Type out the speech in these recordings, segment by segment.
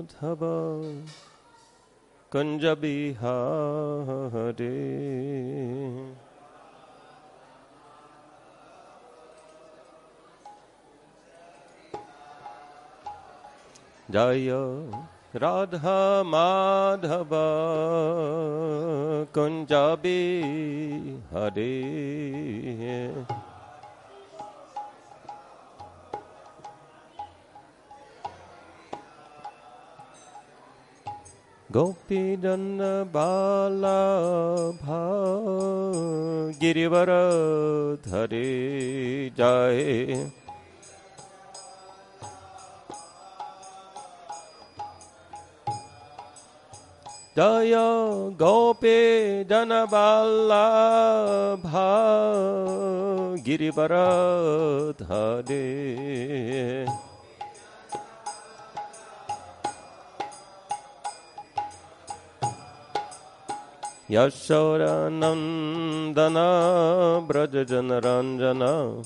Madhava Kunja Bihari Jaya Radha Madhava Kunja Bihari Gopi Danda Bala Bha Girivara Dhari Jai Jaya Gopi Danda Bala Bha Girivara Dhari Yashoda Nandana Brajajana Ranjana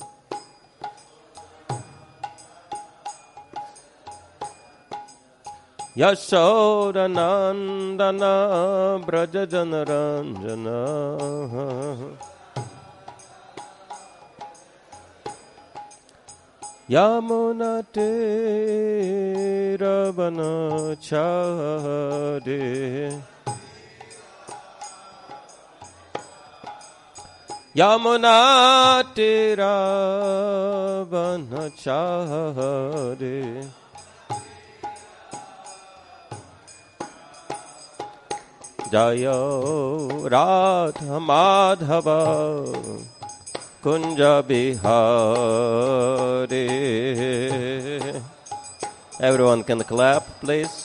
Yashoda Nandana Brajajana Ranjana Yamuna Ravana Chade Yamuna Ravana Chade Jaya Radha Madhava Kunja Bihari. Everyone can clap, please.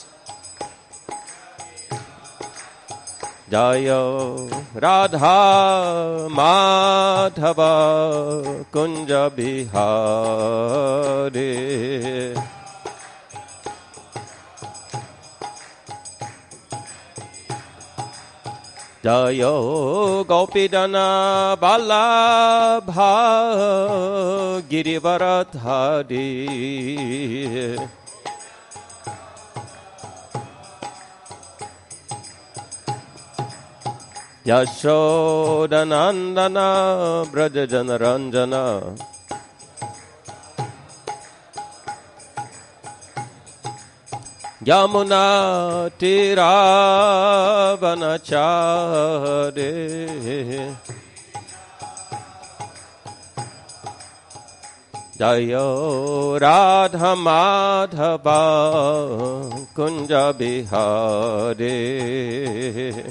Jaya Radha Madhava Kunja Bihari Jaya Gopidana Balabha Girivardhari Yashodanandana Brajajana Ranjana Yamuna Tiravana Chade Jaya Radha Madhava Kunja Bihari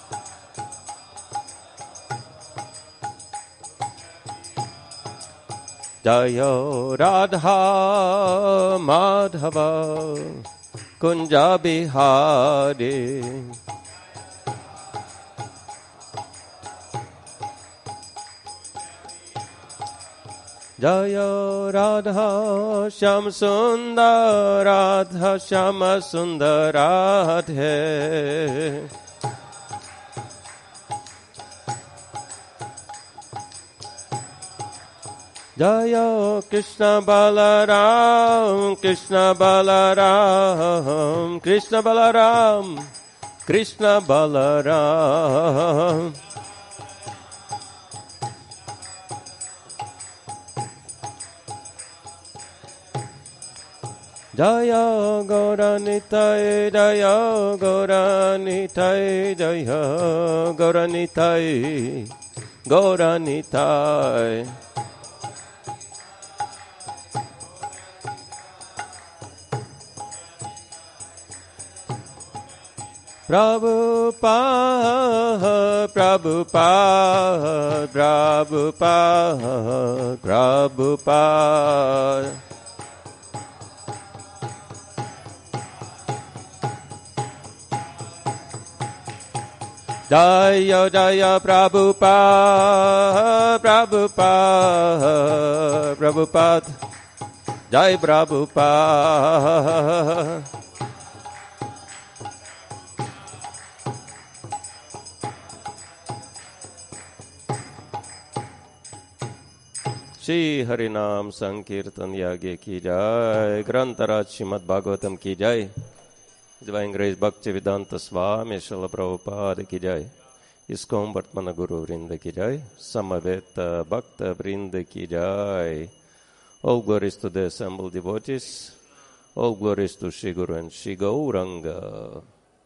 Jaya Radha Madhava Kunja Bihari Jaya Radha Shyam Sundar Radha Shyama Sundar Radhe Jaya Krishna Balaram Krishna Balaram Krishna Balaram Krishna Balaram Jaya Gauranitai Jaya Gauranitai Jaya Gauranitai Gauranitai Prabhupada, Prabhupada, Prabhupada, Prabhupada. Jaya Jaya Prabhupada, Prabhupada, Prabhupada, Jai Prabhupada. Shri हरिनाम संकीर्तन यज्ञ की जय, ग्रंथराज श्रीमद् भागवतम की जय। Divine Grace Bhaktivedanta Swami Srila Prabhupada ki jai. ISKCON Vartmana Guru Vrinda ki jai. Samaveta Bhakta Vrinda ki jai. All glories to the assembled devotees. All glories to Shri Guru and Shri Gauranga.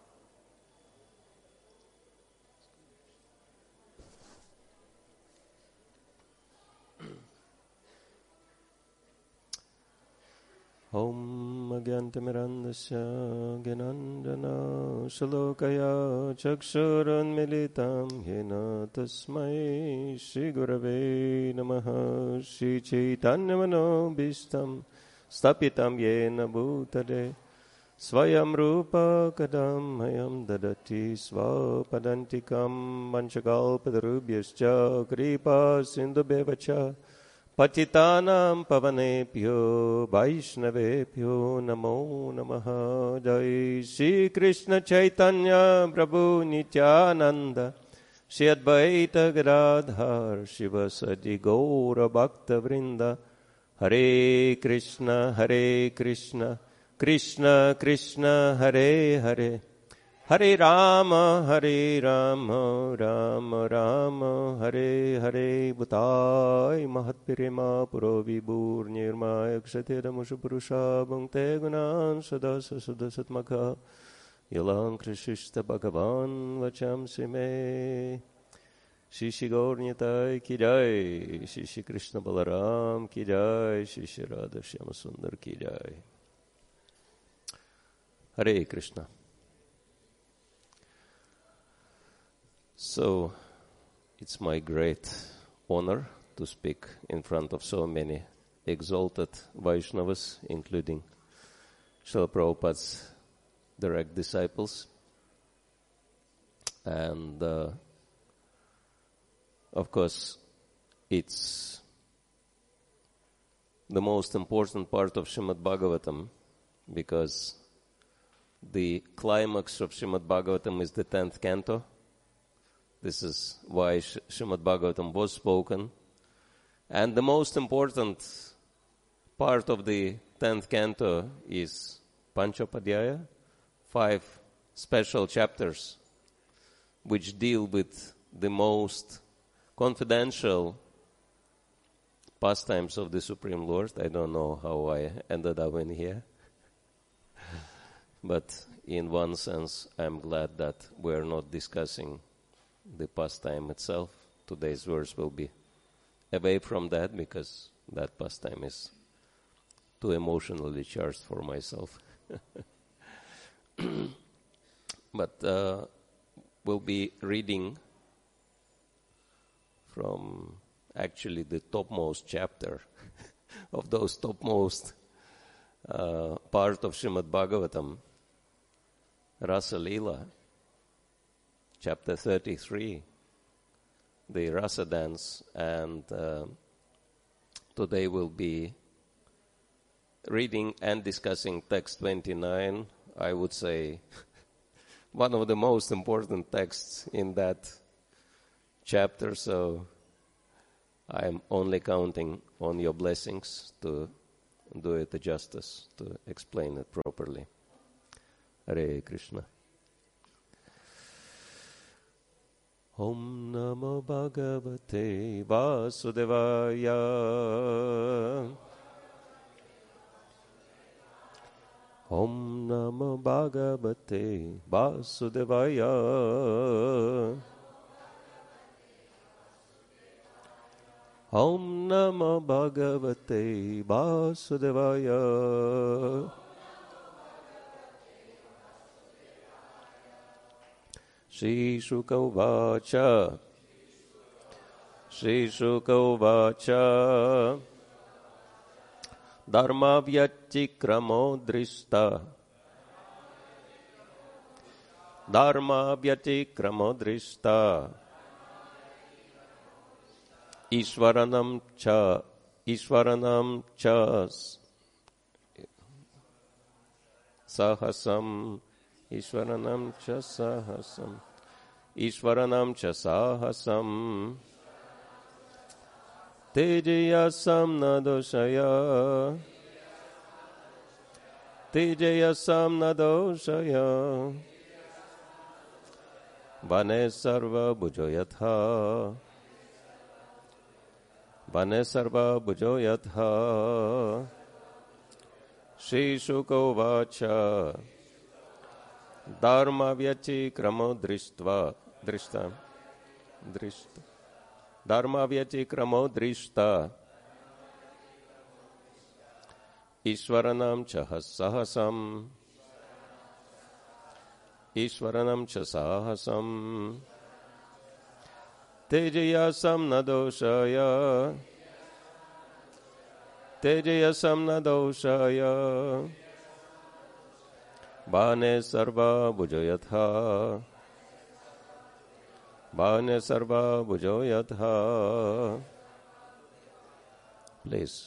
Om Agyantamirandasya Gyanandana Shalokaya Chakshurunmilitam Yena Tasmai Shri Gurave Namaha Shri Chaitanya Manobhishtam Stapitam Yena Bhutade Swayam Rupa Kadam Hayam Dadati Svapadantikam Manchakalpadarubhyascha Kripa Sindhu Bevacha Patitanam pavanebhyo Vaishnavebhyo namo namaha. Jai Shri Krishna Chaitanya Prabhu Nityananda Shri Advaita Gadadhar Shivasadi Gaura Bhakta Vrinda. Hare Krishna Krishna Krishna Hare Hare, Hare Rama Rama Rama Hare Hare. Bhutai Mahatpirema Puro Vibhur Nirmaya Kshatira Mushapurusha Bhungte Gunan Sadasa Sadasatmaka Yalang Krishista Bhagavan Vacham Sime. Shri Gaur Nitai ki jai, Shri Krishna Balaram ki jai, Shri Radha Shyama Sundar ki jai. Hare Krishna. So, it's my great honor to speak in front of so many exalted Vaishnavas, including Srila Prabhupada's direct disciples. And, of course, it's the most important part of Srimad Bhagavatam, because the climax of Srimad Bhagavatam is the 10th canto. This is why Srimad Bhagavatam was spoken. And the most important part of the 10th canto is Panchopadhyaya, 5 special chapters which deal with the most confidential pastimes of the Supreme Lord. I don't know how I ended up in here. But in one sense, I'm glad that we're not discussing the pastime itself. Today's verse will be away from that, because that pastime is too emotionally charged for myself. But we'll be reading from actually the topmost chapter of those topmost part of Srimad Bhagavatam, Rasa Leela, chapter 33, the Rasa dance. And today we'll be reading and discussing text 29, I would say one of the most important texts in that chapter, so I'm only counting on your blessings to do it justice, to explain it properly. Hare Krishna. Om Namo Bhagavate Vasudevaya. Om Namo Bhagavate Vasudevaya. Om Namo Bhagavate Vasudevaya. Shri Shuka Uvacha. Shri Shuka Uvacha. Dharma Vyatikramo Drishta. Dharma Vyatikramo Drishta. Ishvaranam cha sahasam. Ishvaranam cha sahasam. Ishvaranam cha sahasam. Tejayasam nadoshaya. Tejayasam nadoshaya Vane sarva bhujo yatha Vane sarva bhujo yatha Shri Shuka vacha Dharma vyachikramo drishtva Dharma vyachikramo drishta Ishwaranam cha sahasam Ishwaranam cha sahasam Tejayasam nadoshaya Tejayasam nadoshaya Bhane sarva bhujoyatha Bhane sarva bhujoyatha. Please.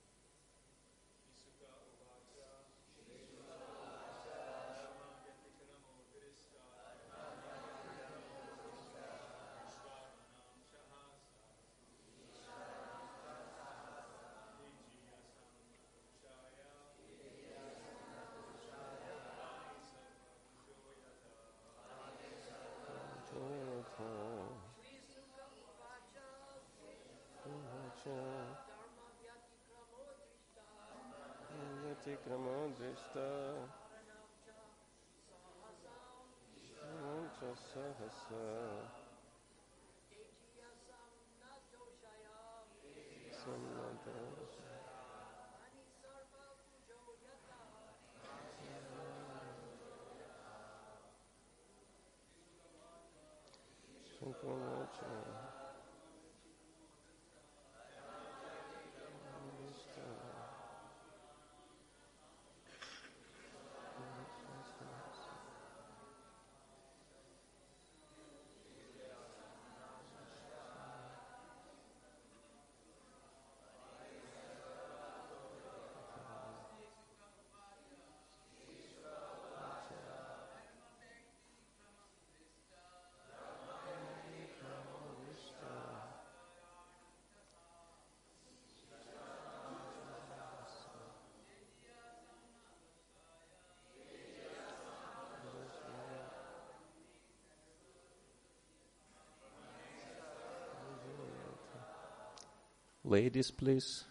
Ladies, please.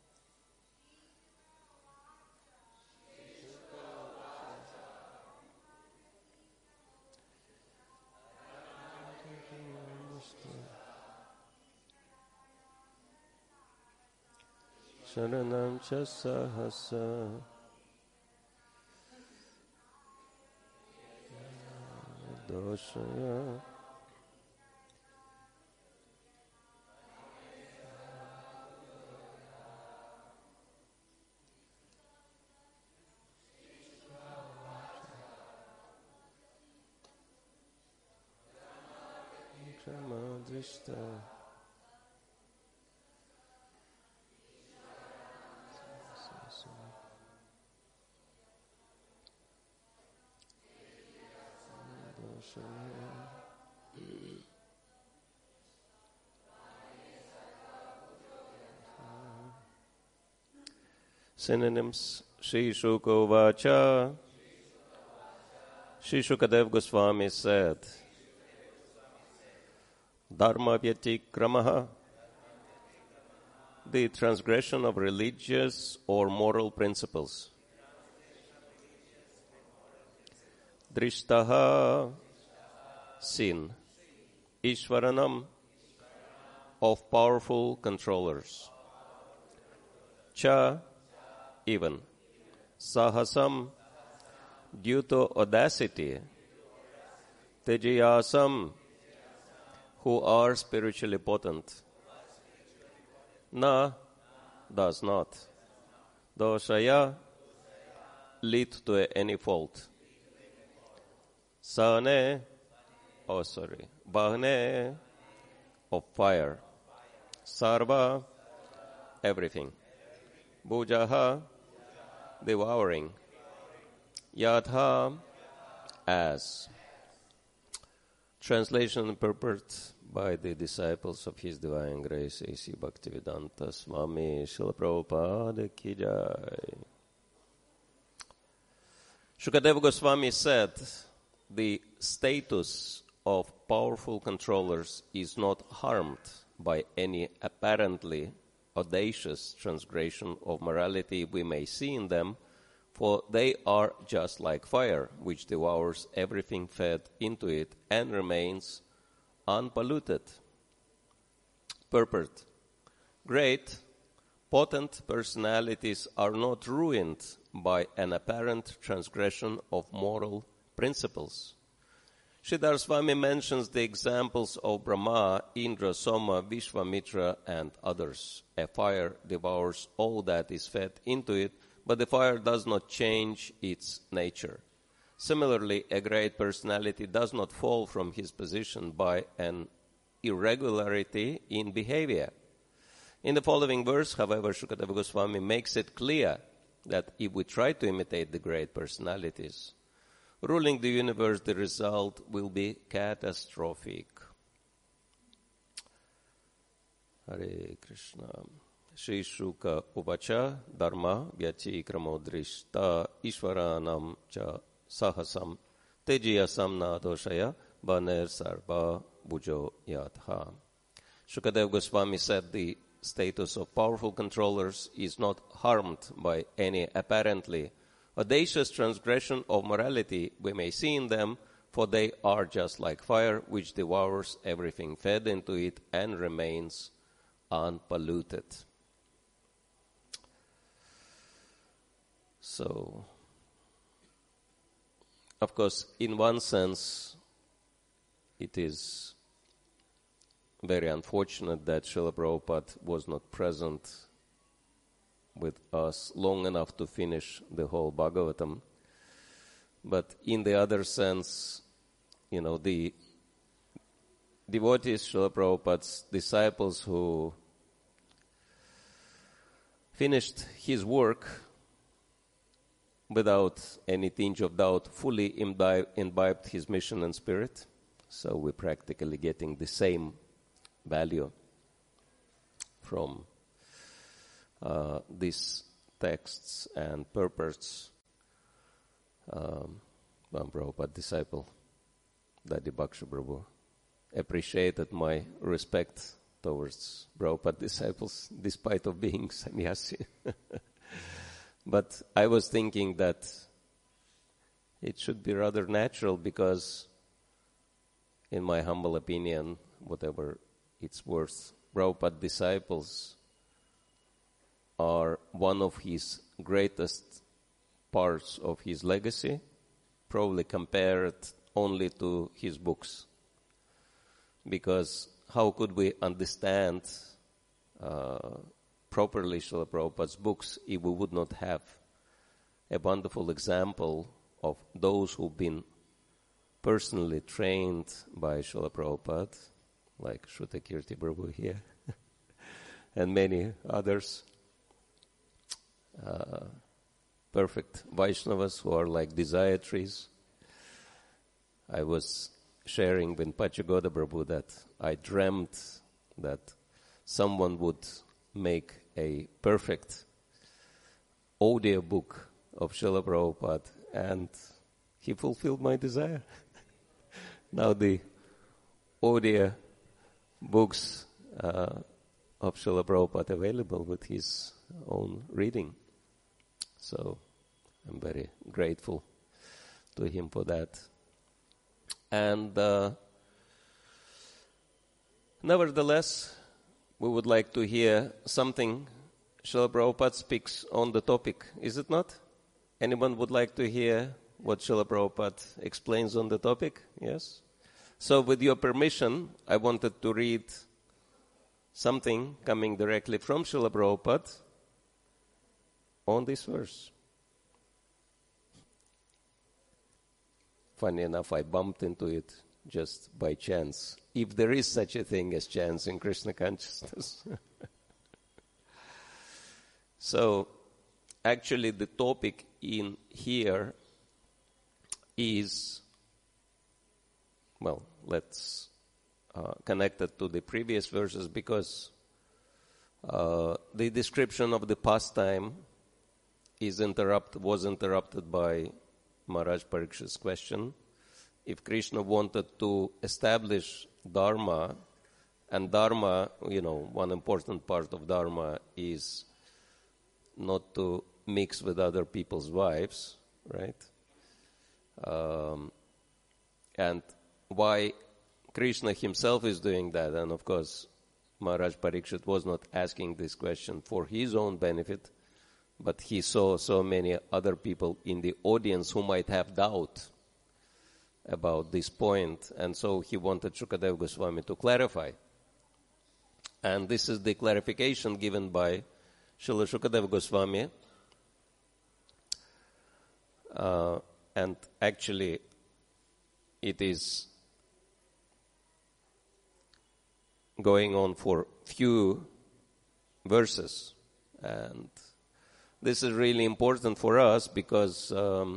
Sharanam cha sahasa doshaya Drishta Synonyms: Shri Shuka Vacha. Shri Shukadev Goswami said, Dharma Vyatikramaha, the transgression of religious or moral principles. Drishtaha, sin. Ishwaranam, of powerful controllers. Cha, even. Sahasam, due to audacity. Tejayasam, who are spiritually potent. Na, does not. Doshaya, lead to any fault. Sane, Bahne, of fire. Sarva, everything. Bhujaha, devouring. Yatha, as. Translation and purport by the disciples of His Divine Grace, A.C. Bhaktivedanta Swami Srila Prabhupada Ki Jai. Shukadeva Goswami said, the status of powerful controllers is not harmed by any apparently audacious transgression of morality we may see in them, for they are just like fire, which devours everything fed into it and remains unpolluted. Purport. Great, potent personalities are not ruined by an apparent transgression of moral principles. Sridhar Swami mentions the examples of Brahma, Indra, Soma, Vishwamitra, and others. A fire devours all that is fed into it, but the fire does not change its nature. Similarly, a great personality does not fall from his position by an irregularity in behavior. In the following verse, however, Shukadeva Goswami makes it clear that if we try to imitate the great personalities ruling the universe, the result will be catastrophic. Hare Krishna. Shri Shuka Uvacha Dharma Vyati Kramodrishta Ishvaranam Cha Sahasam Tejiyasam Nadoshaya Baner Sarva Bujo Yatha. Shukadeva Goswami said the status of powerful controllers is not harmed by any apparently audacious transgression of morality we may see in them, for they are just like fire, which devours everything fed into it and remains unpolluted. So, of course, in one sense, it is very unfortunate that Srila Prabhupada was not present with us long enough to finish the whole Bhagavatam. But in the other sense, the devotees, Srila Prabhupada's disciples who finished his work without any tinge of doubt, fully imbibed his mission and spirit. So we're practically getting the same value from these texts and purports. One Prabhupada disciple, Dadi Bhaksha Prabhu, appreciated my respect towards Prabhupada disciples despite of being sannyasi. But I was thinking that it should be rather natural because, in my humble opinion, whatever it's worth, Prabhupada disciples are one of his greatest parts of his legacy, probably compared only to his books. Because how could we understand properly Srila Prabhupada's books if we would not have a wonderful example of those who've been personally trained by Srila Prabhupada, like Shrutakirti Prabhu here, and many others. Perfect Vaishnavas who are like desire trees. I was sharing with Pachagoda Prabhu that I dreamt that someone would make a perfect audio book of Srila Prabhupada, and he fulfilled my desire. Now the audio books of Srila Prabhupada available with his own reading. So I'm very grateful to him for that. And nevertheless, we would like to hear something Srila Prabhupada speaks on the topic, is it not? Anyone would like to hear what Srila Prabhupada explains on the topic? Yes? So with your permission, I wanted to read something coming directly from Srila Prabhupada on this verse. Funny enough, I bumped into it just by chance, if there is such a thing as chance in Krishna consciousness. So, actually the topic in here is, well, let's connect it to the previous verses, because the description of the pastime was interrupted by Maharaj Parikshit's question. If Krishna wanted to establish Dharma, and Dharma, one important part of Dharma is not to mix with other people's wives, right? And why Krishna himself is doing that, and of course, Maharaj Parikshit was not asking this question for his own benefit, but he saw so many other people in the audience who might have doubt about this point, and so he wanted Shukadeva Goswami to clarify. And this is the clarification given by Srila Shukadeva Goswami. And actually, it is going on for few verses. And this is really important for us because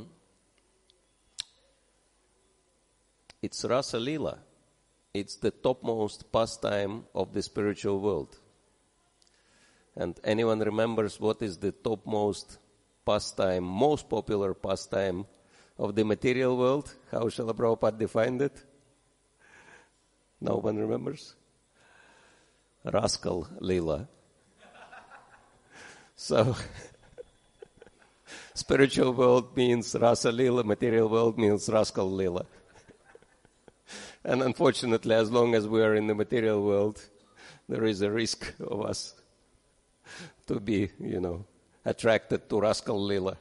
it's Rasa Leela. It's the topmost pastime of the spiritual world. And anyone remembers what is the topmost pastime, most popular pastime of the material world? How Srila Prabhupada defined it? No one remembers? Rascal Leela. So, spiritual world means Rasa Leela, material world means Rascal Leela. And unfortunately, as long as we are in the material world, there is a risk of us to be, attracted to Rascal Leela,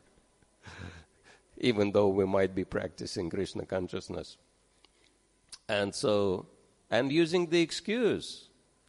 even though we might be practicing Krishna consciousness. And using the excuse,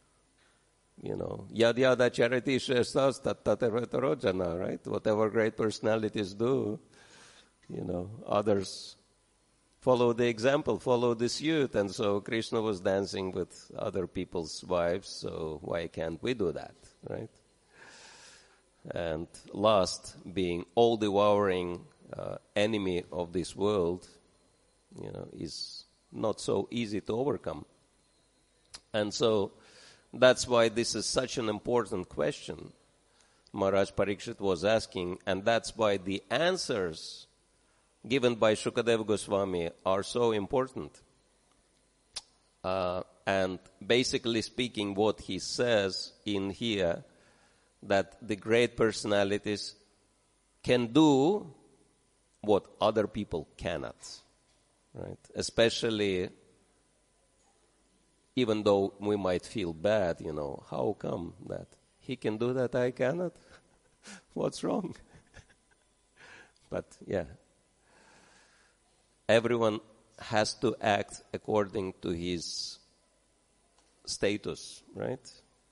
yad yada chariti shrestas tat tatevetarojana, right? Whatever great personalities do, others follow the example, follow the suit. And so Krishna was dancing with other people's wives, so why can't we do that, right? And lust, being all-devouring enemy of this world, is not so easy to overcome. And so that's why this is such an important question Maharaj Parikshit was asking, and that's why the answers given by Shukadeva Goswami are so important. And basically speaking, what he says in here, that the great personalities can do what other people cannot, right? Especially even though we might feel bad, how come that he can do that, I cannot? What's wrong? But yeah, everyone has to act according to his status, right?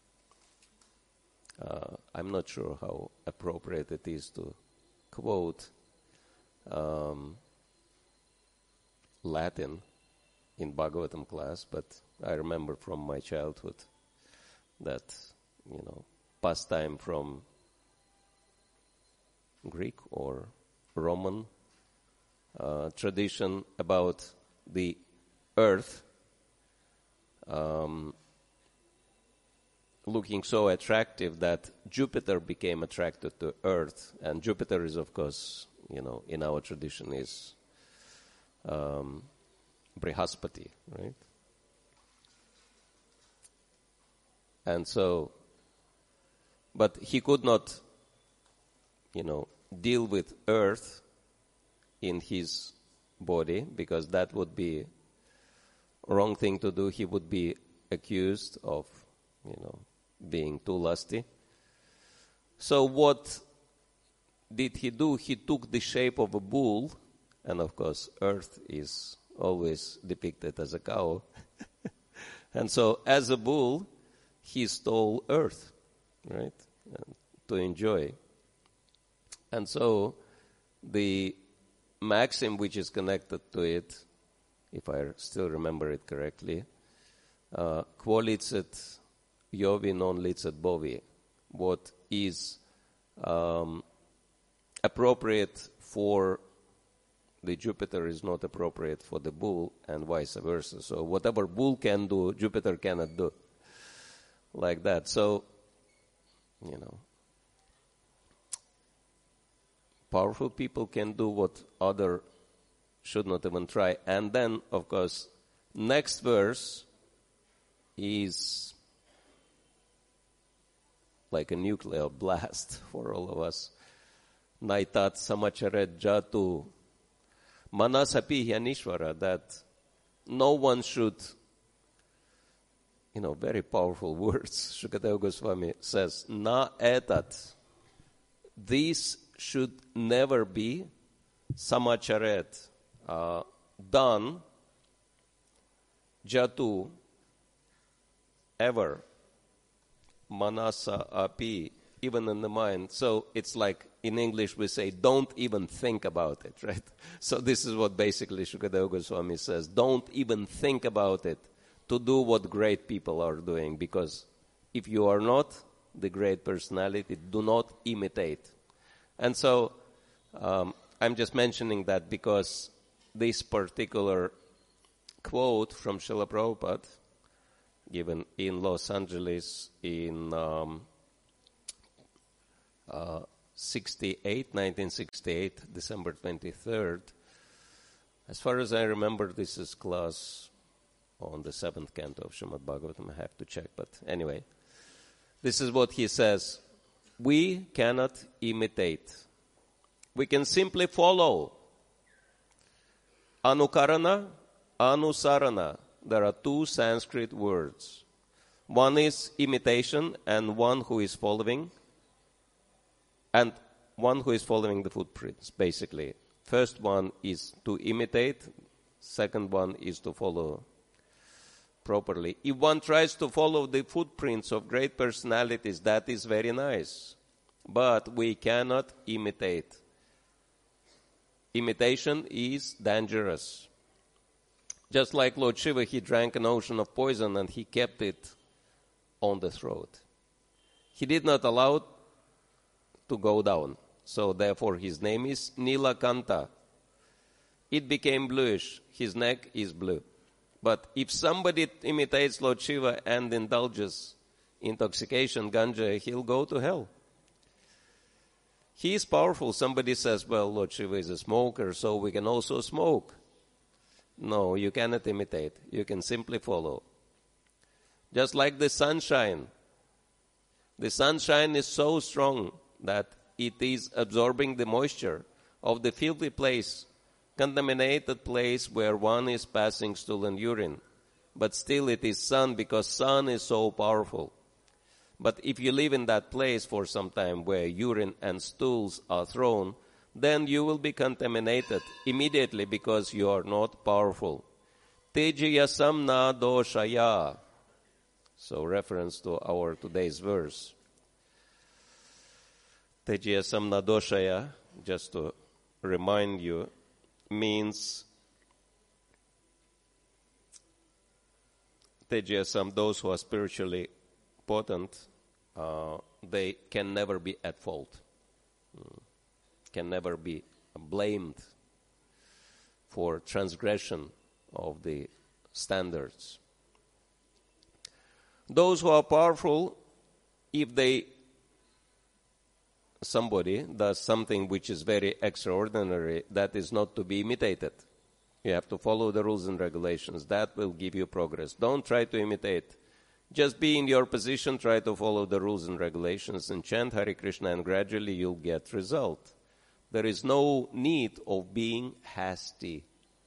I'm not sure how appropriate it is to quote Latin in Bhagavatam class, but I remember from my childhood that, pastime from Greek or Roman tradition about the earth looking so attractive that Jupiter became attracted to earth. And Jupiter is, of course, in our tradition is Brihaspati, right? And so, but he could not, deal with earth in his body, because that would be a wrong thing to do. He would be accused of, being too lusty. So what did he do? He took the shape of a bull, and of course earth is always depicted as a cow. And so as a bull, he stole earth, right, to enjoy. And so the maxim which is connected to it, if I still remember it correctly, quo licet Jovi non licet bovi, what is appropriate for the Jupiter is not appropriate for the bull, and vice versa. So whatever bull can do, Jupiter cannot do. Like that. So, powerful people can do what other should not even try. And then, of course, next verse is like a nuclear blast for all of us. Naitat samacharet jatu manasapi hyanishvara, that no one should, very powerful words. Shukadeva Goswami says, na etat, this should never be samacharet, done, jatu, ever, manasa api, even in the mind. So it's like in English we say, don't even think about it, right? So this is what basically Shukadeva Goswami says. Don't even think about it to do what great people are doing, because if you are not the great personality, do not imitate. And so I'm just mentioning that because this particular quote from Srila Prabhupada, given in Los Angeles in 1968, December 23rd. As far as I remember, this is class on the 7th canto of Srimad Bhagavatam. I have to check, but anyway. This is what he says. We cannot imitate. We can simply follow. Anukarana, anusarana. There are two Sanskrit words. One is imitation and one who is following. And one who is following the footprints, basically. First one is to imitate. Second one is to follow properly. If one tries to follow the footprints of great personalities, that is very nice. But we cannot imitate. Imitation is dangerous. Just like Lord Shiva, he drank an ocean of poison and he kept it on the throat. He did not allow it to go down. So therefore his name is Nilakanta. It became bluish. His neck is blue. But if somebody imitates Lord Shiva and indulges intoxication, ganja, he'll go to hell. He is powerful. Somebody says, well, Lord Shiva is a smoker, so we can also smoke. No, you cannot imitate. You can simply follow. Just like the sunshine. The sunshine is so strong that it is absorbing the moisture of the filthy place, contaminated place where one is passing stool and urine. But still it is sun, because sun is so powerful. But if you live in that place for some time where urine and stools are thrown, then you will be contaminated immediately because you are not powerful. Tejiyasam na doshaya. So reference to our today's verse. Tejiyasam na doshaya, just to remind you, means Tejiyasam, those who are spiritually potent, they can never be at fault. Can never be blamed for transgression of the standards. Those who are powerful, if somebody does something which is very extraordinary, that is not to be imitated. You have to follow the rules and regulations. That will give you progress. Don't try to imitate. Just be in your position, try to follow the rules and regulations, and chant Hare Krishna, and gradually you'll get result. There is no need of being hasty.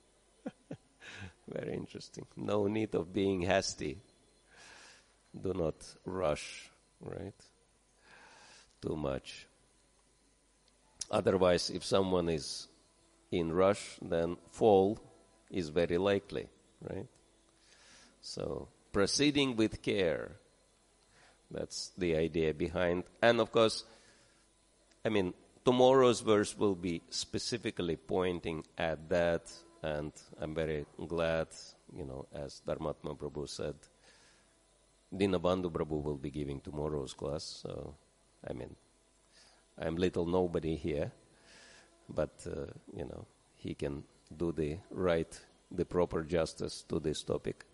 Very interesting. No need of being hasty. Do not rush, right? Too much. Otherwise, if someone is in rush, then fall is very likely, right? So, proceeding with care, that's the idea behind. And of course, tomorrow's verse will be specifically pointing at that, and I'm very glad, as Dharmatma Prabhu said, Dinabandhu Prabhu will be giving tomorrow's class. So, I'm little nobody here, but, he can do the proper justice to this topic.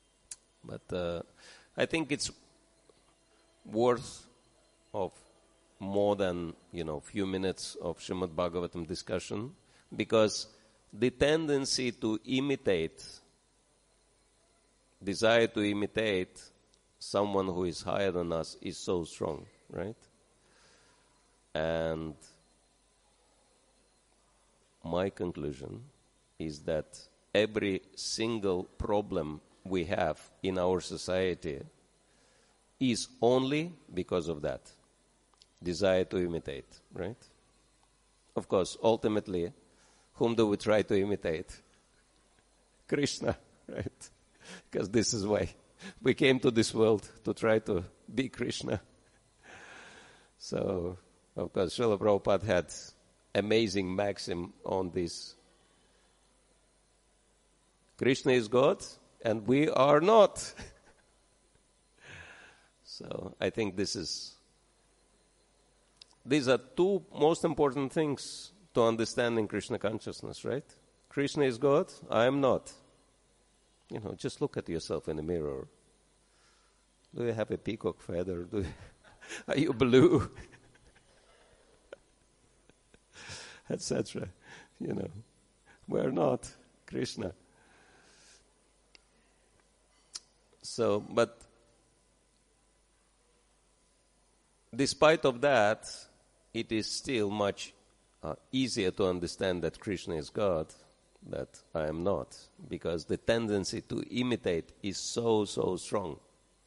But I think it's worth of more than, few minutes of Srimad Bhagavatam discussion, because the tendency to imitate, desire to imitate someone who is higher than us is so strong, right? And my conclusion is that every single problem we have in our society is only because of that desire to imitate, right? Of course, ultimately, whom do we try to imitate? Krishna, right? Because this is why we came to this world, to try to be Krishna. So, of course, Srila Prabhupada had amazing maxim on this. Krishna is God, and we are not. So, I think these are two most important things to understanding Krishna consciousness, right? Krishna is God, I am not. Just look at yourself in the mirror. Do you have a peacock feather? Are you blue? Etc. We're not Krishna. So, but despite of that, it is still much easier to understand that Krishna is God, that I am not, because the tendency to imitate is so strong.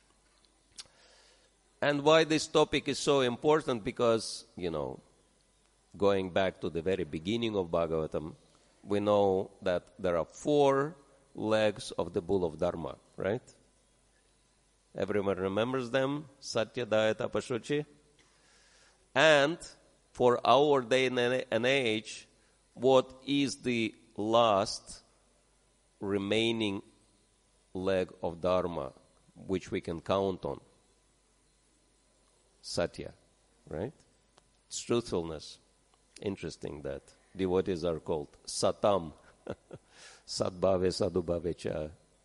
And why this topic is so important, because, going back to the very beginning of Bhagavatam, we know that there are 4 legs of the bull of Dharma, right? Everyone remembers them? Satya, Daya, Tapa, Shuchi. And for our day and age, what is the last remaining leg of Dharma which we can count on? Satya, right? It's truthfulness. Interesting that devotees are called Satam. Sadbhave, Sadubhave cha.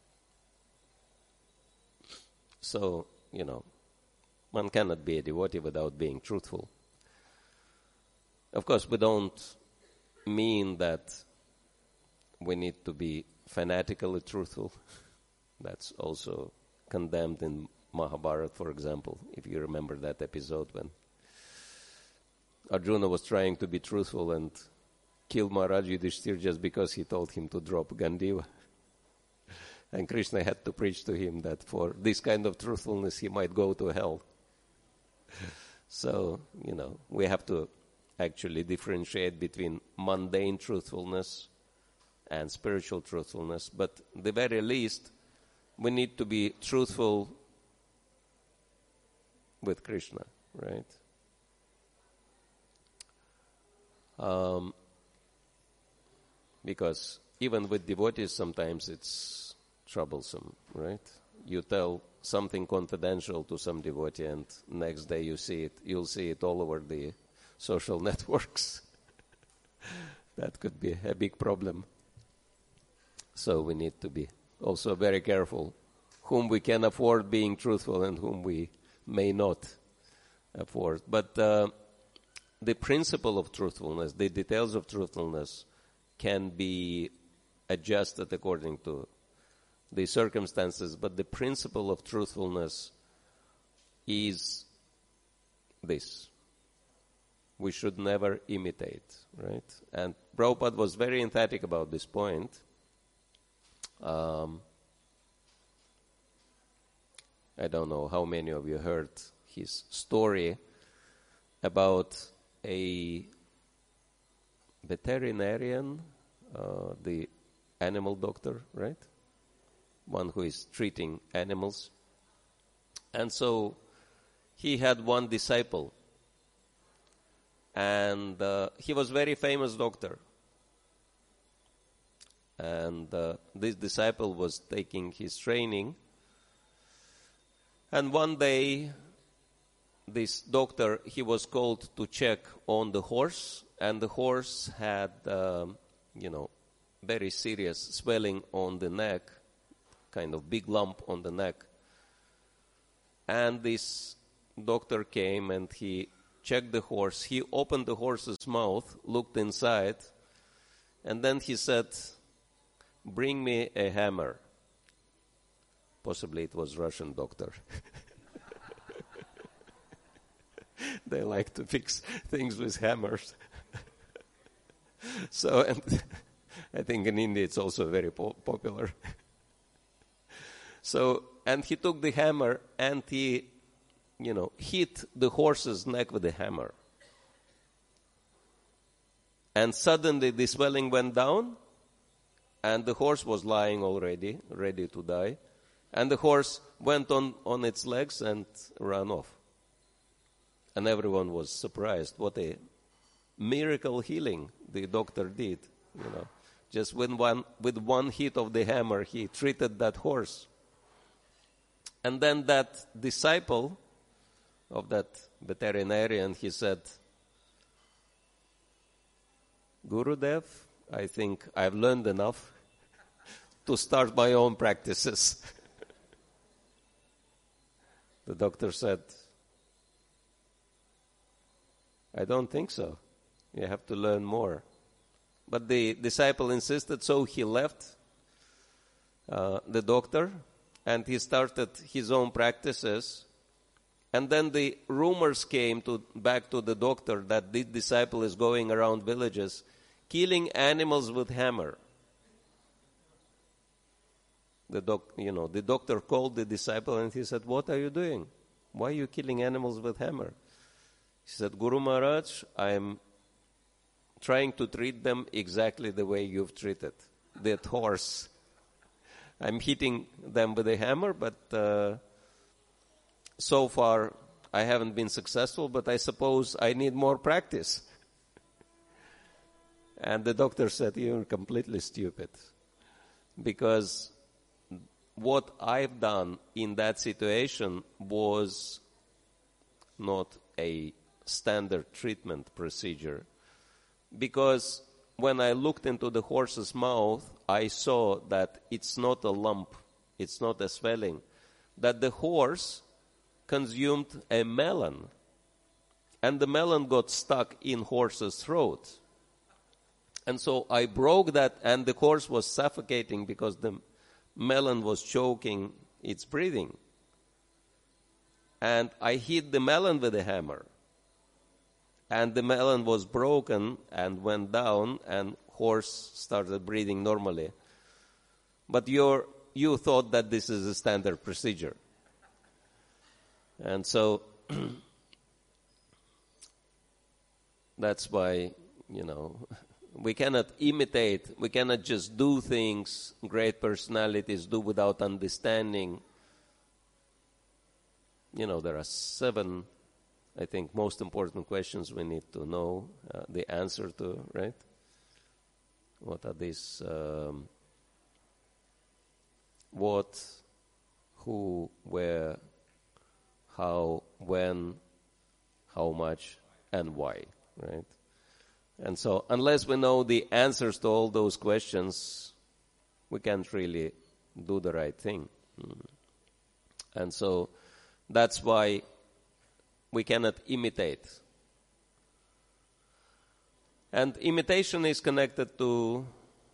So, one cannot be a devotee without being truthful. Of course, we don't mean that we need to be fanatically truthful. That's also condemned in Mahabharata, for example, if you remember that episode when Arjuna was trying to be truthful and killed Maharaj Yudhishthir just because he told him to drop Gandiva. And Krishna had to preach to him that for this kind of truthfulness he might go to hell. So, we have to actually differentiate between mundane truthfulness and spiritual truthfulness. But at the very least, we need to be truthful with Krishna, right? Because even with devotees, sometimes it's troublesome, right? You tell something confidential to some devotee, and next day you'll see it all over the social networks. That could be a big problem. So we need to be also very careful whom we can afford being truthful and whom we may not afford. But the principle of truthfulness, the details of truthfulness can be adjusted according to the circumstances, but the principle of truthfulness is this. We should never imitate, right? And Prabhupada was very emphatic about this point. I don't know how many of you heard his story about a veterinarian, the animal doctor, right? One who is treating animals. And so he had one disciple. And he was a very famous doctor. And this disciple was taking his training. And one day, this doctor, he was called to check on the horse. And the horse had, very serious swelling on the neck, kind of big lump on the neck. And this doctor came and he checked the horse. He opened the horse's mouth, looked inside, and then he said, "Bring me a hammer." Possibly it was Russian doctor. They like to fix things with hammers. So, and I think in India it's also very popular. So, and he took the hammer and he, hit the horse's neck with the hammer. And suddenly the swelling went down, and the horse was lying already, ready to die. And the horse went on its legs and ran off. And everyone was surprised. What a miracle healing the doctor did. Just with one hit of the hammer, he treated that horse. And then that disciple of that veterinarian, he said, "Gurudev, I think I've learned enough to start my own practices." The doctor said, "I don't think so. You have to learn more." But the disciple insisted, so he left the doctor and he started his own practices. And then the rumors came back to the doctor that this disciple is going around villages killing animals with hammer. The doctor called the disciple and he said, "What are you doing? Why are you killing animals with hammer?" He said, "Guru Maharaj, I'm trying to treat them exactly the way you've treated that horse. I'm hitting them with a hammer, but so far I haven't been successful, but I suppose I need more practice." And the doctor said, "You're completely stupid, because what I've done in that situation was not a standard treatment procedure. Because when I looked into the horse's mouth, I saw that it's not a lump, it's not a swelling, that the horse consumed a melon, and the melon got stuck in horse's throat. And so I broke that, and the horse was suffocating because the melon was choking its breathing. And I hit the melon with a hammer. And the melon was broken and went down, and horse started breathing normally. But you thought that this is a standard procedure." And so that's why, we cannot imitate, we cannot just do things great personalities do without understanding. There are 7, I think, most important questions we need to know the answer to, right? What are these? What, who, where, how, when, how much, and why, right? And so unless we know the answers to all those questions, we can't really do the right thing. And so that's why we cannot imitate. And imitation is connected to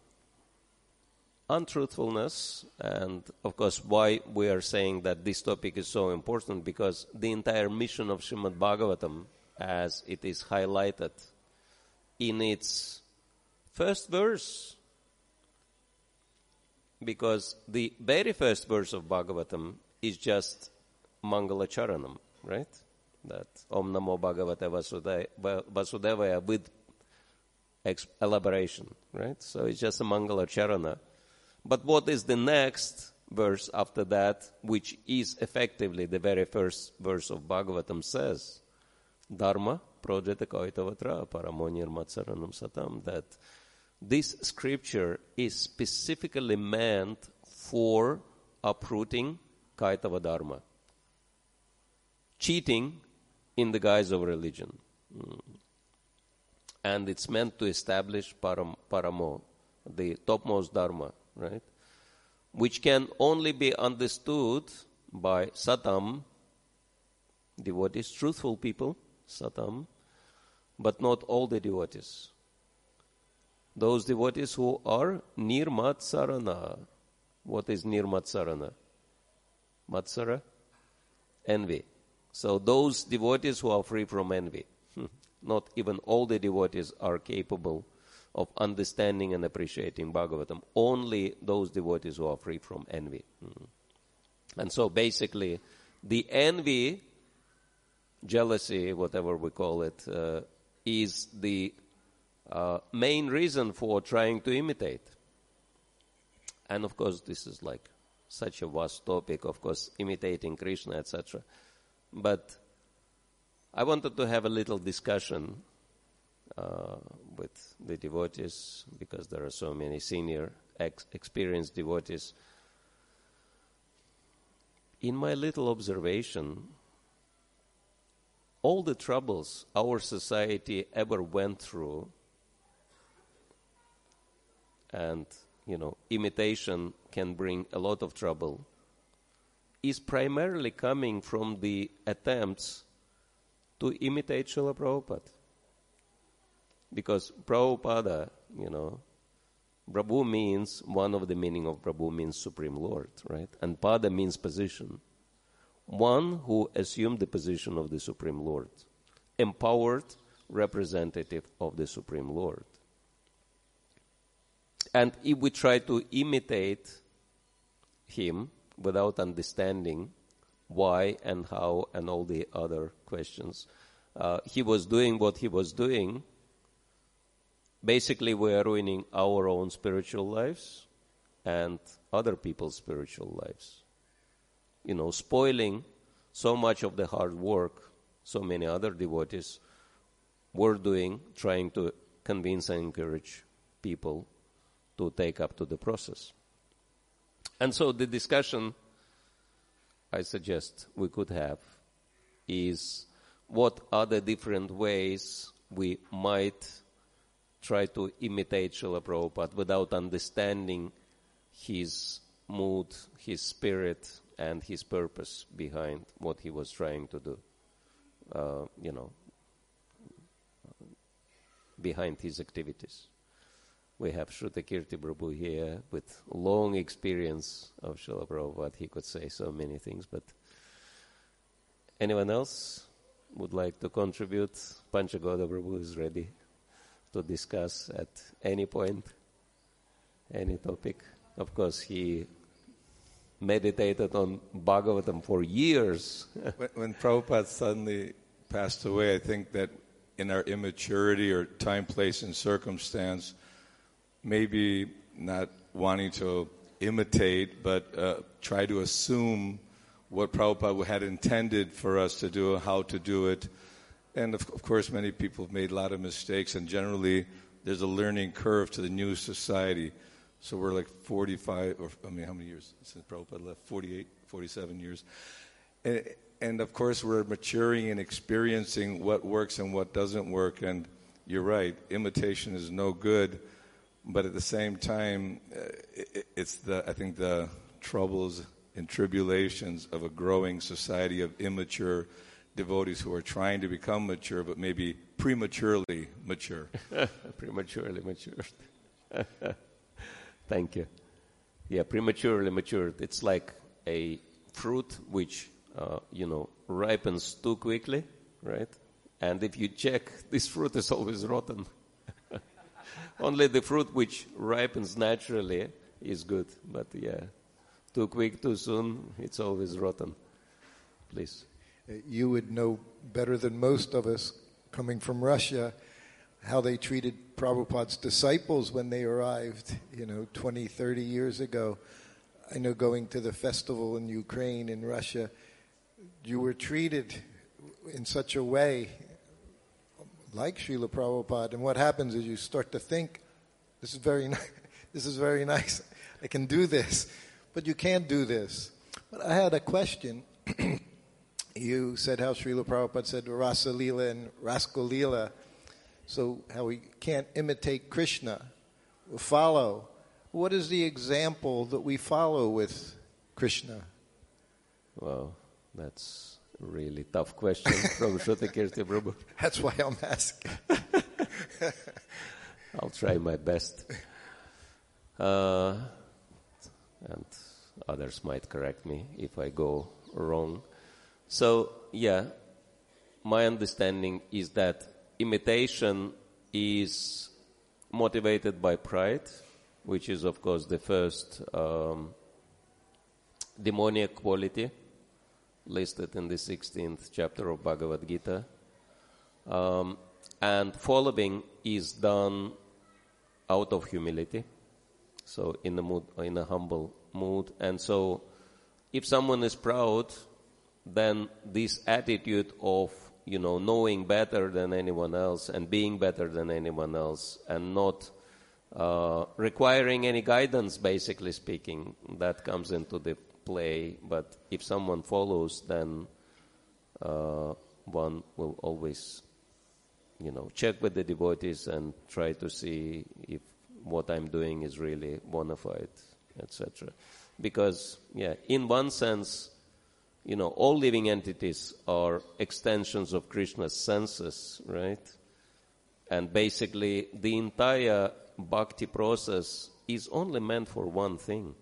untruthfulness, and of course why we are saying that this topic is so important, because the entire mission of Srimad Bhagavatam, as it is highlighted in its first verse, because the very first verse of Bhagavatam is just Mangala Charanam, right? That Om Namo Bhagavate Vasudevaya with elaboration, right? So it's just a Mangala Charana. But what is the next verse after that, which is effectively the very first verse of Bhagavatam, says, Dharma projete kaitavatra paramonir matsaranam satam, that this scripture is specifically meant for uprooting kaitava dharma, cheating in the guise of religion. And it's meant to establish paramo, the topmost dharma, right? Which can only be understood by satam, devotees, truthful people, satam, but not all the devotees. Those devotees who are nirmatsarana. What is nirmatsarana? Matsara? Envy. So those devotees who are free from envy. Not even all the devotees are capable of understanding and appreciating Bhagavatam. Only those devotees who are free from envy. And so basically, the envy, jealousy, whatever we call it, is the main reason for trying to imitate. And of course, this is like such a vast topic, of course, imitating Krishna, etc. But I wanted to have a little discussion with the devotees, because there are so many senior, experienced devotees. In my little observation, all the troubles our society ever went through, and, imitation can bring a lot of trouble, is primarily coming from the attempts to imitate Srila Prabhupada. Because Prabhupada, Prabhu means, one of the meaning of Prabhu means Supreme Lord, right? And Pada means position. One who assumed the position of the Supreme Lord. Empowered representative of the Supreme Lord. And if we try to imitate him without understanding why and how and all the other questions, he was doing what he was doing, basically we are ruining our own spiritual lives and other people's spiritual lives. Spoiling so much of the hard work so many other devotees were doing, trying to convince and encourage people to take up to the process. And so the discussion I suggest we could have is, what are the different ways we might try to imitate Srila Prabhupada without understanding his mood, his spirit, and his purpose behind what he was trying to do, behind his activities. We have Shrutakirti Prabhu here with long experience of Srila Prabhupada. He could say so many things, but anyone else would like to contribute? Panchagoda Prabhu is ready to discuss at any point, any topic. Of course, he meditated on Bhagavatam for years. When Prabhupada suddenly passed away, I think that in our immaturity or time, place, and circumstance, maybe not wanting to imitate, but try to assume what Prabhupada had intended for us to do, how to do it. And of course, many people have made a lot of mistakes, and generally there's a learning curve to the new society. So we're like 45, how many years since Prabhupada left? 48, 47 years. And of course, we're maturing and experiencing what works and what doesn't work. And you're right, imitation is no good. But at the same time, I think the troubles and tribulations of a growing society of immature devotees who are trying to become mature, but maybe prematurely mature. Prematurely matured. Thank you. Yeah, prematurely matured. It's like a fruit which, ripens too quickly, right? And if you check, this fruit is always rotten. Only the fruit which ripens naturally is good. But yeah, too quick, too soon, it's always rotten. Please. You would know better than most of us, coming from Russia, how they treated Prabhupada's disciples when they arrived, 20, 30 years ago. I know going to the festival in Ukraine, in Russia, you were treated in such a way like Srila Prabhupada. And what happens is you start to think, this is very nice, I can do this, but you can't do this. But I had a question. You said how Srila Prabhupada said Rasa Leela and Rasko Leela, so how we can't imitate Krishna, we follow. What is the example that we follow with Krishna? Well, that's really tough question from Shrutakirti Prabhu. That's why I'm asking. I'll try my best. And others might correct me if I go wrong. So, yeah, my understanding is that imitation is motivated by pride, which is, of course, the first demoniac quality listed in the 16th chapter of Bhagavad Gita. And following is done out of humility, so in a humble mood. And so if someone is proud, then this attitude of, knowing better than anyone else and being better than anyone else and not requiring any guidance, basically speaking, that comes into the play. But if someone follows, then one will always, check with the devotees and try to see if what I'm doing is really bona fide, etc. Because, in one sense, all living entities are extensions of Krishna's senses, right? And basically, the entire bhakti process is only meant for one thing: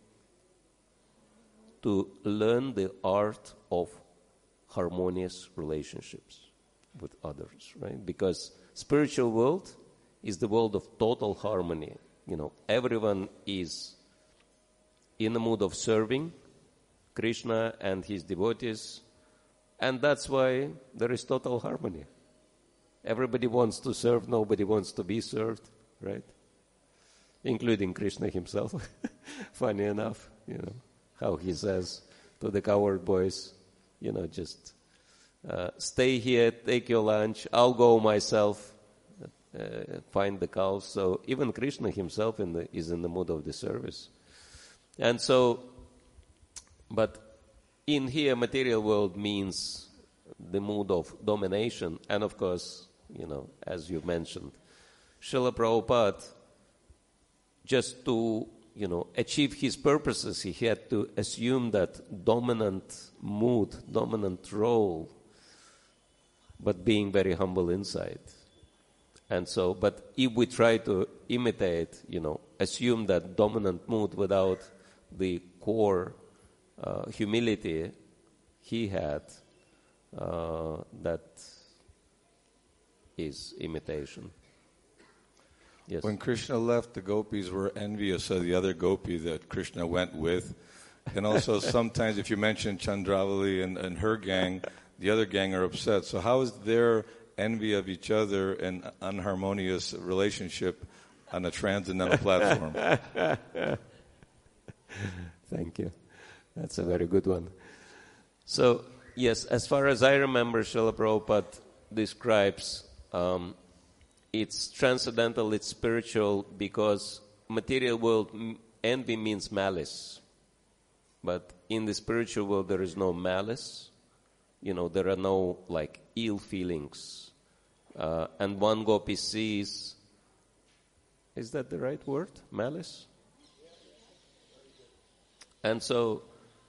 to learn the art of harmonious relationships with others, right? Because spiritual world is the world of total harmony. Everyone is in the mood of serving Krishna and his devotees, and that's why there is total harmony. Everybody wants to serve, nobody wants to be served, right? Including Krishna himself. Funny enough, how he says to the cowherd boys, just stay here, take your lunch, I'll go myself, find the cows. So even Krishna himself is in the mood of the service. And so, but in here, material world means the mood of domination. And of course, as you mentioned, Srila Prabhupada, just to, achieve his purposes, he had to assume that dominant mood, dominant role, but being very humble inside. And so, but if we try to imitate, assume that dominant mood without the core humility he had, that is imitation. Yes. When Krishna left, the gopis were envious of the other gopi that Krishna went with. And also sometimes if you mention Chandravali and her gang, the other gang are upset. So how is their envy of each other and unharmonious relationship on a transcendental platform? Thank you. That's a very good one. So, yes, as far as I remember, Srila Prabhupada describes it's transcendental, it's spiritual, because material world, envy means malice. But in the spiritual world, there is no malice. There are no, ill feelings. And one gopi sees, is that the right word? Malice? And so,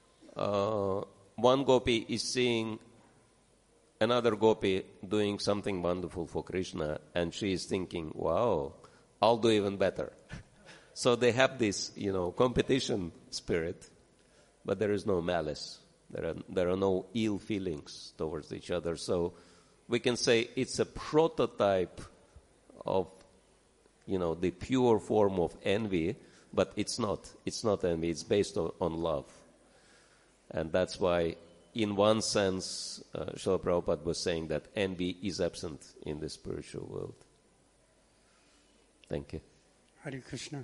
one gopi is seeing another gopi doing something wonderful for Krishna, and she is thinking, wow, I'll do even better. So they have this, competition spirit, but there is no malice. There are no ill feelings towards each other. So we can say it's a prototype of, the pure form of envy, but it's not. It's not envy. It's based on love. And that's why, in one sense, Srila Prabhupada was saying that envy is absent in the spiritual world. Thank you. Hare Krishna.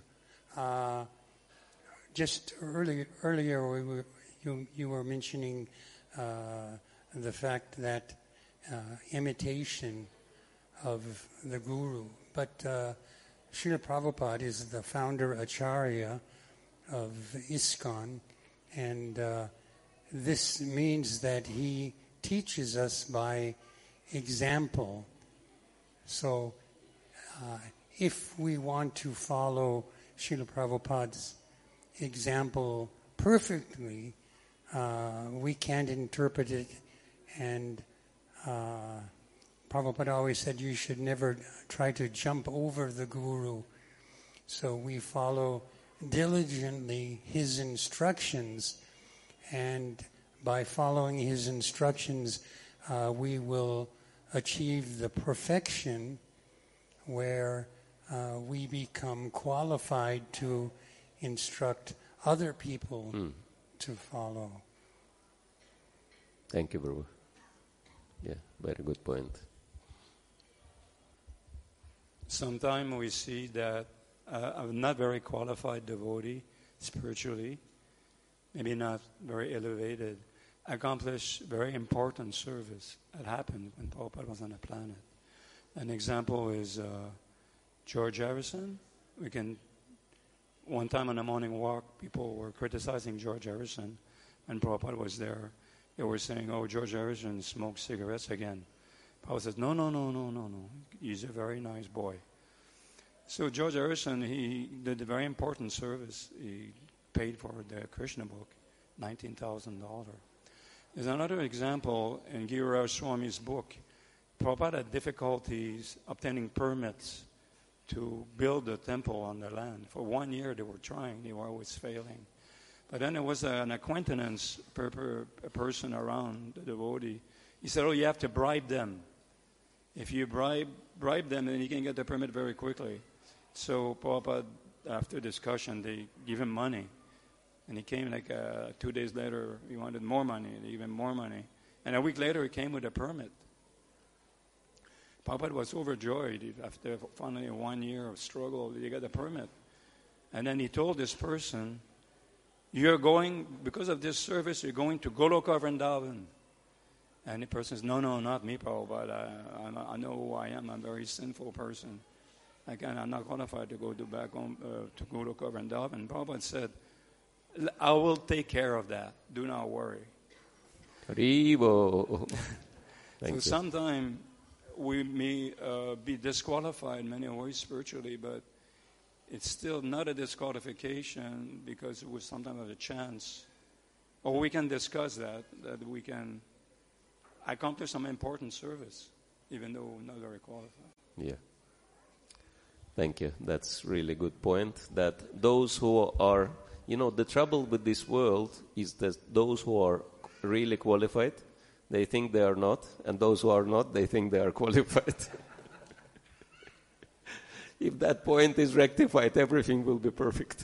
Just earlier you were mentioning the fact that imitation of the Guru. But Srila Prabhupada is the founder Acharya of ISKCON, and this means that he teaches us by example. So if we want to follow Srila Prabhupada's example perfectly, we can't interpret it And Prabhupada always said you should never try to jump over the Guru. So we follow diligently his instructions, and by following his instructions, we will achieve the perfection where we become qualified to instruct other people to follow. Thank you, Prabhu. Yeah, very good point. Sometimes we see that a not very qualified devotee spiritually, maybe not very elevated, accomplish very important service. That happened when Prabhupada was on the planet. An example is George Harrison. One time on a morning walk, people were criticizing George Harrison when Prabhupada was there. They were saying, oh, George Harrison smokes cigarettes again. Prabhupada says, no. He's a very nice boy. So George Harrison, he did a very important service. He paid for the Krishna book, $19,000. There's another example in Giriraj Swami's book. Prabhupada had difficulties obtaining permits to build a temple on the land. For 1 year they were trying, they were always failing. But then there was an acquaintance a person around the devotee. He said, oh, you have to bribe them. If you bribe them, then you can get the permit very quickly. So Prabhupada, after discussion, they give him money. And he came 2 days later, he wanted more money, they gave him more money. And a week later, he came with a permit. Prabhupada was overjoyed. After finally 1 year of struggle, he got the permit. And then he told this person, you're going, because of this service, you're going to Goloka Vrindavan. And the person says, no, not me, Prabhupada. I know who I am. I'm a very sinful person. I'm not qualified to go back home to Goloka Vrindavan. And Prabhupada said, I will take care of that. Do not worry. Haribo. So sometimes we may be disqualified in many ways spiritually, but it's still not a disqualification because it was sometimes a chance. Or we can discuss that we can accomplish some important service, even though we're not very qualified. Yeah. Thank you. That's really good point. That those who are, the trouble with this world is that those who are really qualified, they think they are not, and those who are not, they think they are qualified. If that point is rectified, everything will be perfect.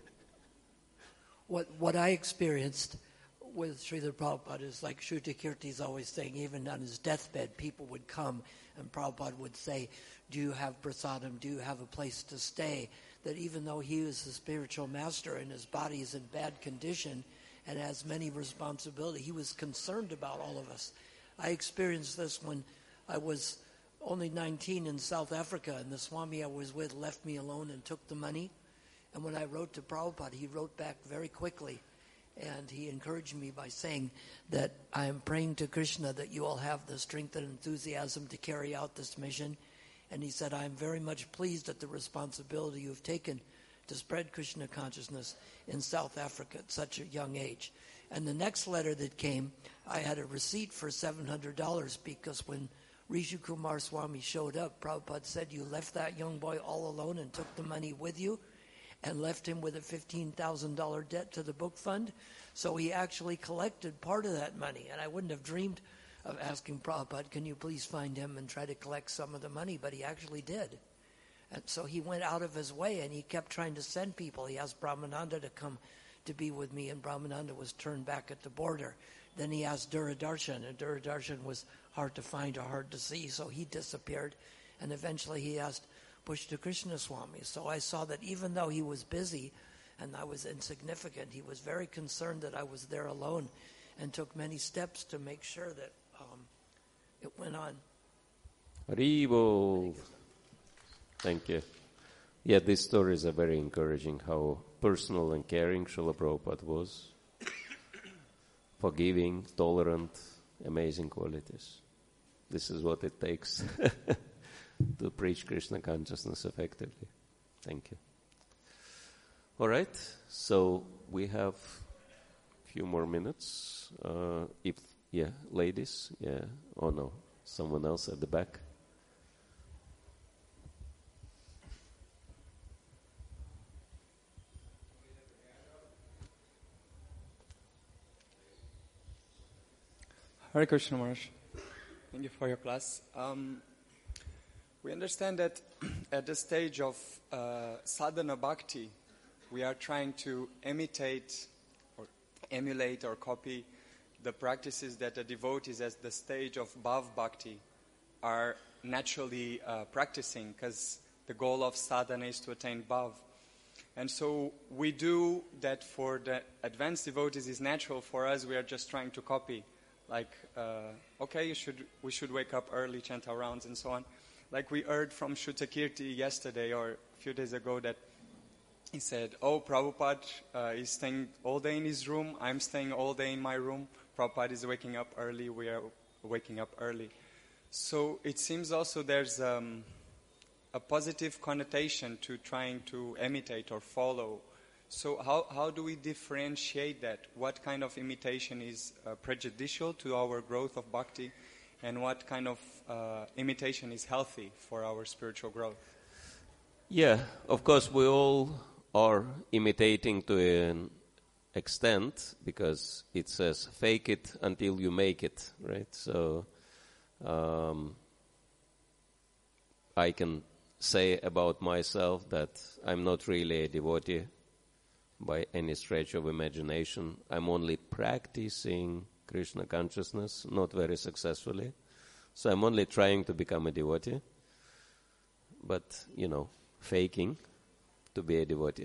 What I experienced with Srila Prabhupada is like Shruti Kirti is always saying, even on his deathbed, people would come and Prabhupada would say, do you have prasadam? Do you have a place to stay? That even though he was the spiritual master and his body is in bad condition and has many responsibilities, he was concerned about all of us. I experienced this when I was only 19 in South Africa, and the Swami I was with left me alone and took the money. And when I wrote to Prabhupada, he wrote back very quickly. And he encouraged me by saying that I am praying to Krishna that you all have the strength and enthusiasm to carry out this mission. And he said, I am very much pleased at the responsibility you have taken to spread Krishna consciousness in South Africa at such a young age. And the next letter that came, I had a receipt for $700 because when Rishu Kumar Swami showed up, Prabhupada said, you left that young boy all alone and took the money with you and left him with a $15,000 debt to the book fund. So he actually collected part of that money. And I wouldn't have dreamed of asking Prabhupada, can you please find him and try to collect some of the money? But he actually did. And so he went out of his way and he kept trying to send people. He asked Brahmananda to come to be with me, and Brahmananda was turned back at the border. Then he asked Duradarshan, and Duradarshan was hard to find or hard to see, so he disappeared. And eventually he asked Pushta Krishna Swami. So I saw that even though he was busy and I was insignificant, he was very concerned that I was there alone and took many steps to make sure that it went on. Haribo. Thank you. Yeah, these stories are very encouraging, how personal and caring Srila Prabhupada was. Forgiving, tolerant, amazing qualities. This is what it takes to preach Krishna consciousness effectively. Thank you. All right, so we have a few more minutes. If Yeah, ladies? Yeah. Oh, no. Someone else at the back? Hare Krishna Maharaj. Thank you for your class. We understand that at the stage of sadhana bhakti, we are trying to imitate or emulate or copy the practices that the devotees at the stage of bhav bhakti are naturally practicing, because the goal of sadhana is to attain bhav. And so we do that for the advanced devotees is natural. For us, we are just trying to copy. Like, okay, we should wake up early, chant our rounds, and so on. Like we heard from Shrutakirti yesterday or a few days ago that he said, oh, Prabhupada is staying all day in his room, I'm staying all day in my room. Prabhupada is waking up early, we are waking up early. So it seems also there's a positive connotation to trying to imitate or follow. So how do we differentiate that? What kind of imitation is prejudicial to our growth of bhakti, and what kind of imitation is healthy for our spiritual growth? Yeah, of course we all are imitating to an extent, because it says fake it until you make it, right? So I can say about myself that I'm not really a devotee by any stretch of imagination. I'm only practicing Krishna consciousness, not very successfully. So I'm only trying to become a devotee, but, faking to be a devotee.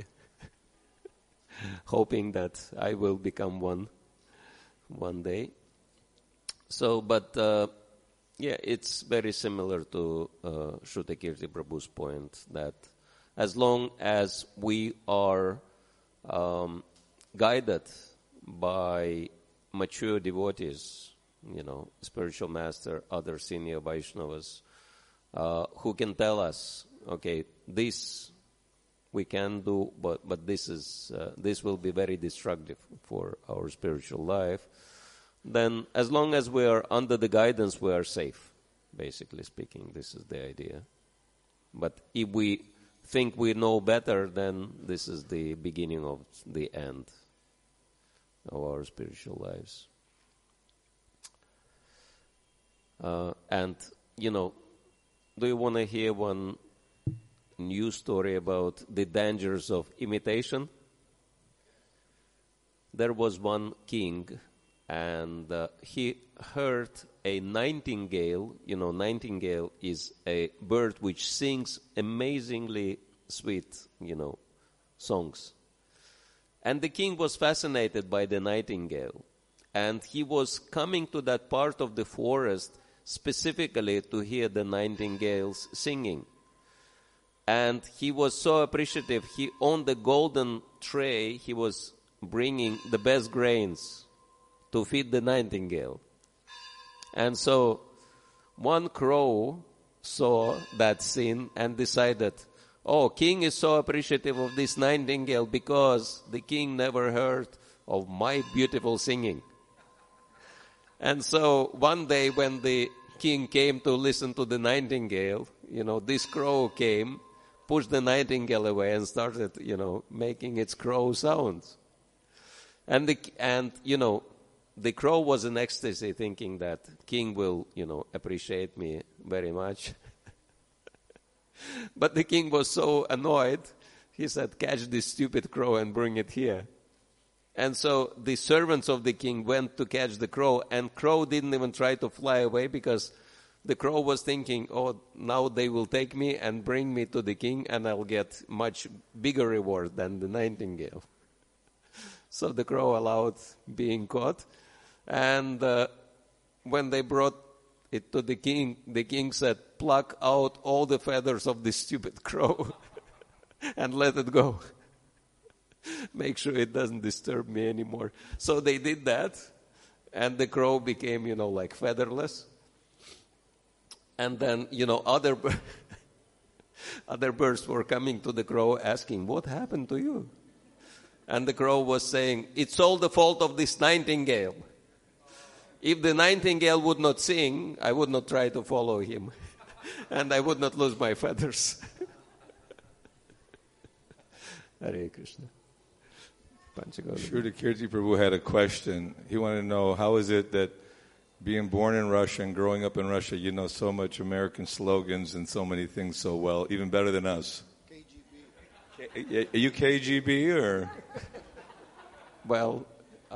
Hoping that I will become one day. So, but, it's very similar to Shrutakirti Prabhu's point that as long as we are guided by mature devotees, spiritual master, other senior Vaishnavas, who can tell us, okay, this we can do, but this will be very destructive for our spiritual life. Then, as long as we are under the guidance, we are safe. Basically speaking, this is the idea. But if we think we know better, then this is the beginning of the end of our spiritual lives. And, do you want to hear one news story about the dangers of imitation? There was one king, and he heard a nightingale. Nightingale is a bird which sings amazingly sweet, songs. And the king was fascinated by the nightingale. And he was coming to that part of the forest specifically to hear the nightingales singing. And he was so appreciative. On the golden tray, he was bringing the best grains to feed the nightingale. And so one crow saw that scene and decided, oh, king is so appreciative of this nightingale because the king never heard of my beautiful singing. And so one day when the king came to listen to the nightingale, this crow came, pushed the nightingale away and started, making its crow sounds. And the crow was in ecstasy, thinking that king will, appreciate me very much. But the king was so annoyed, he said, catch this stupid crow and bring it here. And so the servants of the king went to catch the crow, and crow didn't even try to fly away because the crow was thinking, oh, now they will take me and bring me to the king and I'll get much bigger reward than the nightingale. So the crow allowed being caught. And when they brought it to the king said, pluck out all the feathers of this stupid crow and let it go. Make sure it doesn't disturb me anymore. So they did that, and the crow became, like featherless. And then, other birds were coming to the crow asking, what happened to you? And the crow was saying, it's all the fault of this nightingale. If the nightingale would not sing, I would not try to follow him. And I would not lose my feathers. Hare Krishna. Shuddha Kirti Prabhu had a question. He wanted to know, how is it that being born in Russia and growing up in Russia, you know so much American slogans and so many things so well, even better than us? KGB. Are you KGB or? Well,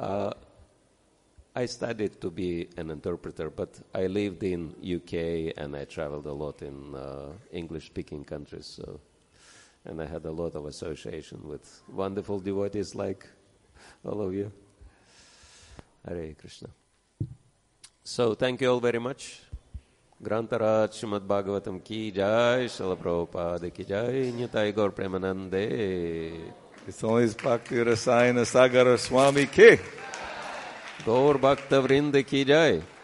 I studied to be an interpreter, but I lived in UK and I traveled a lot in English-speaking countries. So, and I had a lot of association with wonderful devotees like all of you. Hare Krishna. So, thank you all very much. Grantaraj Srimad Bhagavatam ki jai, Srila Prabhupada ki jai, Nitai Gaur Premanande. It's only His Bhakti Rasayana Sagara Swami ki. Gaur Bhakta Vrinda ki jai.